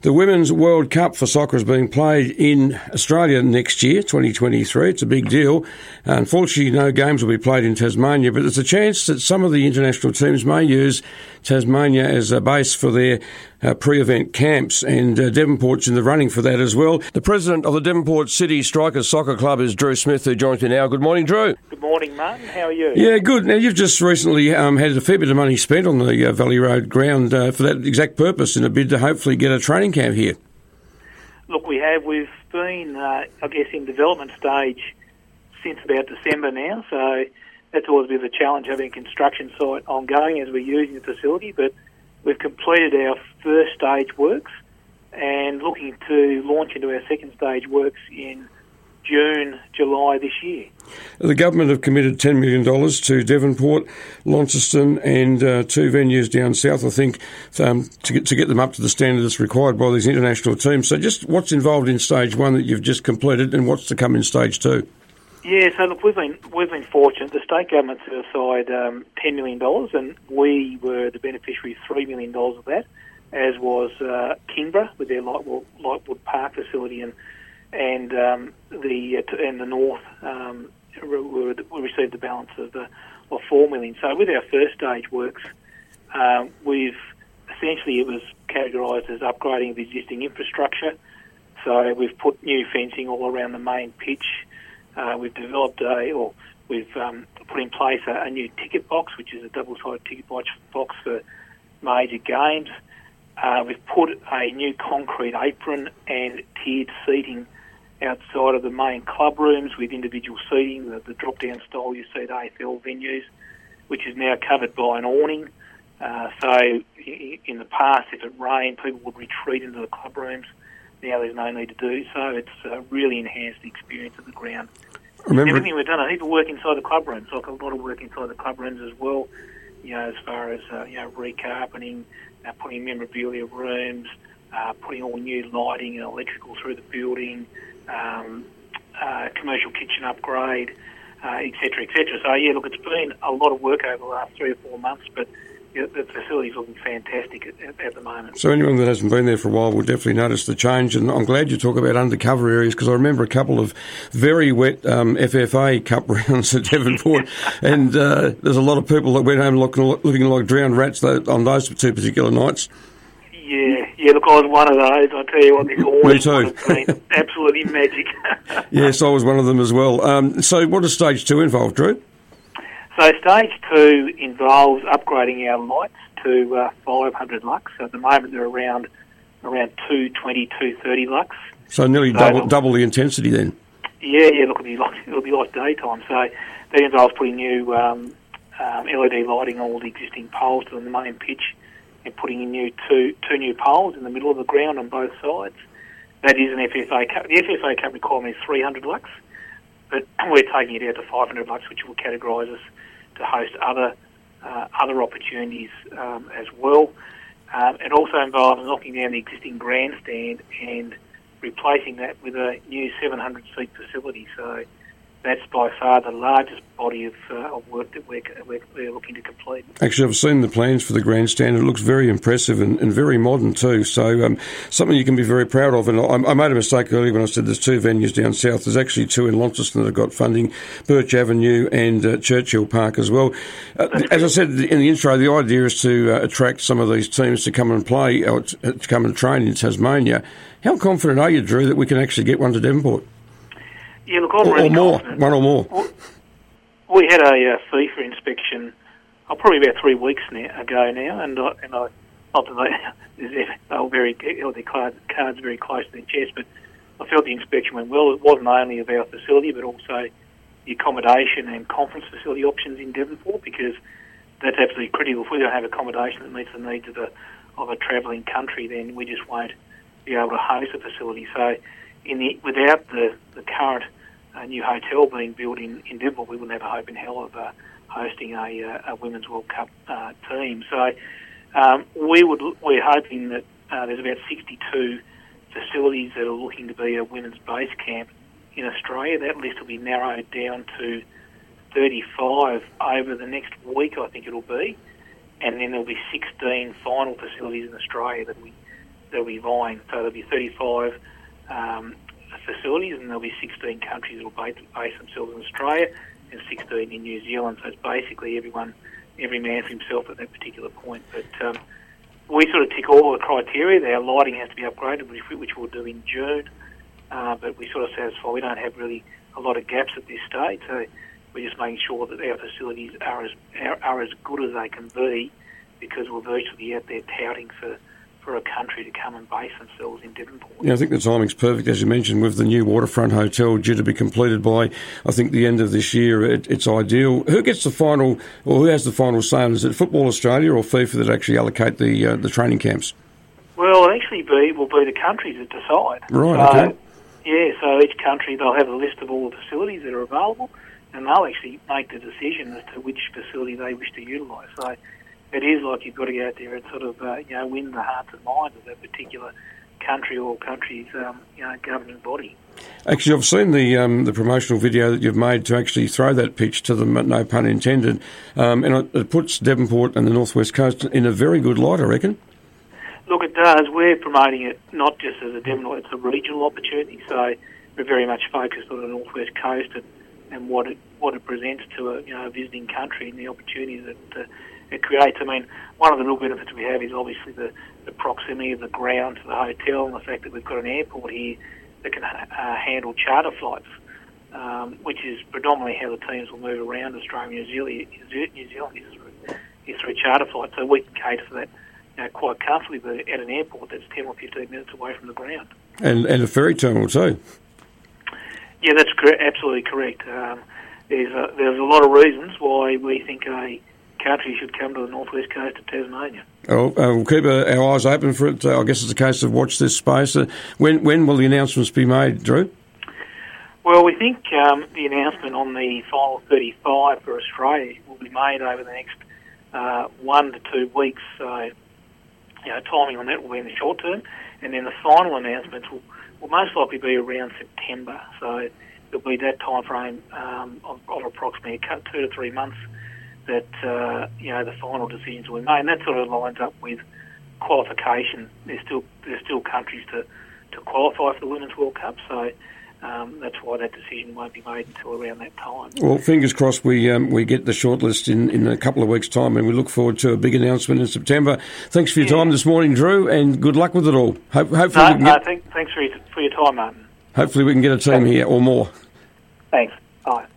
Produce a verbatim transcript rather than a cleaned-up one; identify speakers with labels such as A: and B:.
A: The Women's World Cup for soccer is being played in Australia next year, twenty twenty-three. It's a big deal. Unfortunately, no games will be played in Tasmania, but there's a chance that some of the international teams may use Tasmania as a base for their uh, pre-event camps, and uh, Devonport's in the running for that as well. The president of the Devonport City Strikers Soccer Club is Drew Smith, who joins me now. Good morning, Drew.
B: Good morning, Martin. How are you?
A: Yeah, good. Now, you've just recently um, had a fair bit of money spent on the uh, Valley Road ground uh, for that exact purpose in a bid to hopefully get a training camp here.
B: Look, we have. We've been, uh, I guess, in development stage since about December now, so that's always a bit of a challenge having a construction site ongoing as we're using the facility, but we've completed our first stage works and looking to launch into our second stage works in June, July this year.
A: The government have committed ten million dollars to Devonport, Launceston and uh, two venues down south, I think, um, to, get, to get them up to the standard that's required by these international teams. So just what's involved in stage one that you've just completed and what's to come in stage two?
B: Yeah, so look, we've been we've been fortunate. The state government set aside um, ten million dollars, and we were the beneficiary of three million dollars of that, as was uh, Kingborough with their Lightwood, Lightwood Park facility, and and um, the uh, and the North um, we, we received the balance of the of four million. So with our first stage works, um, we've essentially it was categorised as upgrading of existing infrastructure. So we've put new fencing all around the main pitch. Uh, we've developed a, or we've um, put in place a, a new ticket box, which is a double-sided ticket box box for major games. Uh, we've put a new concrete apron and tiered seating outside of the main club rooms with individual seating, the, the drop-down style you see at A F L venues, which is now covered by an awning. Uh, so in the past, if it rained, people would retreat into the club rooms. Now there's no need to do so. It's uh, really enhanced the experience of the ground.
A: Remember,
B: everything we've done, a heap of work inside the club rooms, like a lot of work inside the club rooms as well, you know, as far as, uh, you know, recarpeting, uh, putting memorabilia rooms, uh, putting all new lighting and electrical through the building, um, uh, commercial kitchen upgrade, uh, et cetera, et cetera. So, yeah, look, it's been a lot of work over the last three or four months, but yeah, the facility's looking fantastic at, at the moment.
A: So anyone that hasn't been there for a while will definitely notice the change, and I'm glad you talk about undercover areas because I remember a couple of very wet um, F F A Cup rounds at Devonport, and uh, there's a lot of people that went home looking, looking like drowned rats on those two particular nights.
B: Yeah, yeah. Look, I was one of those. I tell you what, this always
A: Me too.
B: has been absolutely magic.
A: Yes, I was one of them as well. Um, so what does stage two involve, Drew?
B: So stage two involves upgrading our lights to uh, five hundred lux. So at the moment they're around around two twenty, two thirty lux.
A: So nearly so double double the intensity then.
B: Yeah, yeah. Look, it'll be like it'll be like daytime. So that involves putting new um, um, L E D lighting on all the existing poles to the main pitch, and putting in new two two new poles in the middle of the ground on both sides. That is an F F A Cup. The F F A Cup requirement is three hundred lux, but we're taking it out to five hundred lux, which will categorise us to host other uh, other opportunities um, as well. Um, it also involves knocking down the existing grandstand and replacing that with a new seven hundred seat facility. So that's by far the largest body of, uh, of work that we're, we're, we're looking to complete.
A: Actually, I've seen the plans for the grandstand. It looks very impressive and, and very modern too. So um, something you can be very proud of. And I, I made a mistake earlier when I said there's two venues down south. There's actually two in Launceston that have got funding, Birch Avenue and uh, Churchill Park as well. Uh, as I said in the intro, the idea is to uh, attract some of these teams to come and play, or to, to come and train in Tasmania. How confident are you, Drew, that we can actually get one to Devonport?
B: Yeah, look, I'm
A: or,
B: really
A: or more,
B: confident.
A: one or more.
B: We had a uh, FIFA inspection oh, probably about three weeks now, ago now, and I, and I not that they, they were very held their cards, cards very close to their chest, but I felt the inspection went well. It wasn't only of our facility, but also the accommodation and conference facility options in Devonport, because that's absolutely critical. If we don't have accommodation that meets the needs of a of a travelling country, then we just won't be able to host a facility. So, in the without the the current uh, new hotel being built in in Devonport, we wouldn't have a hope in hell of uh, hosting a, uh, a Women's World Cup uh, team. So, um, we would we're hoping that uh, there's about sixty-two facilities that are looking to be a women's base camp in Australia. That list will be narrowed down to thirty-five over the next week, I think it'll be, and then there'll be sixteen final facilities in Australia that we they'll be vying. So there'll be thirty-five um, facilities, and there'll be sixteen countries that will base, base themselves in Australia and sixteen in New Zealand. So it's basically everyone, every man for himself at that particular point. But um, we sort of tick all the criteria. Our lighting has to be upgraded, which, which we'll do in June. Uh, but we sort of satisfy. We don't have really a lot of gaps at this stage. So we're just making sure that our facilities are as are, are as good as they can be, because we're virtually out there touting for, for a country to come and base themselves in Devonport.
A: Yeah, I think the timing's perfect, as you mentioned, with the new waterfront hotel due to be completed by, I think, the end of this year. It, it's ideal. Who gets the final, or who has the final say? Is it Football Australia or FIFA that actually allocate the uh, the training camps?
B: Well, it'll actually be will be the countries that decide.
A: Right.
B: So,
A: okay.
B: Yeah. So each country, they'll have a list of all the facilities that are available, and they'll actually make the decision as to which facility they wish to utilise. So it is like you've got to go out there and sort of uh, you know win the hearts and minds of that particular country or country's um, you know governing body.
A: Actually, I've seen the um, the promotional video that you've made to actually throw that pitch to them, no pun intended, um, and it, it puts Devonport and the North West Coast in a very good light, I reckon.
B: Look, it does. We're promoting it not just as a Devonport, it's a regional opportunity. So we're very much focused on the North West Coast and, and what it what it presents to a you know a visiting country and the opportunities that uh, it creates. I mean, one of the real benefits we have is obviously the, the proximity of the ground to the hotel and the fact that we've got an airport here that can uh, handle charter flights, um, which is predominantly how the teams will move around Australia and New Zealand. New Zealand is through, is through charter flights, so we can cater for that you know, quite comfortably, but at an airport that's ten or fifteen minutes away from the ground.
A: And and a ferry terminal too.
B: Yeah, that's cor- absolutely correct. Um, there's a, there's a lot of reasons why we think a country should come to the northwest coast of Tasmania.
A: Oh, uh, we'll keep uh, our eyes open for it. Uh, I guess it's a case of watch this space. Uh, when when will the announcements be made, Drew?
B: Well, we think um, the announcement on the final thirty-five for Australia will be made over the next uh, one to two weeks. So, you know, timing on that will be in the short term, and then the final announcements will, will most likely be around September. So it'll be that time frame um, of, of approximately two to three months that uh, you know the final decisions will be made, and that sort of lines up with qualification. There's still there's still countries to, to qualify for the Women's World Cup, so um, that's why that decision won't be made until around that time.
A: Well, fingers crossed we um, we get the shortlist in, in a couple of weeks' time, and we look forward to a big announcement in September. Thanks for your yeah. time this morning, Drew, and good luck with it all. Hope, hopefully,
B: no,
A: we can
B: no,
A: get,
B: thank, thanks for your, for your time, Martin.
A: Hopefully, we can get a team
B: thanks.
A: here or more.
B: Thanks. Bye.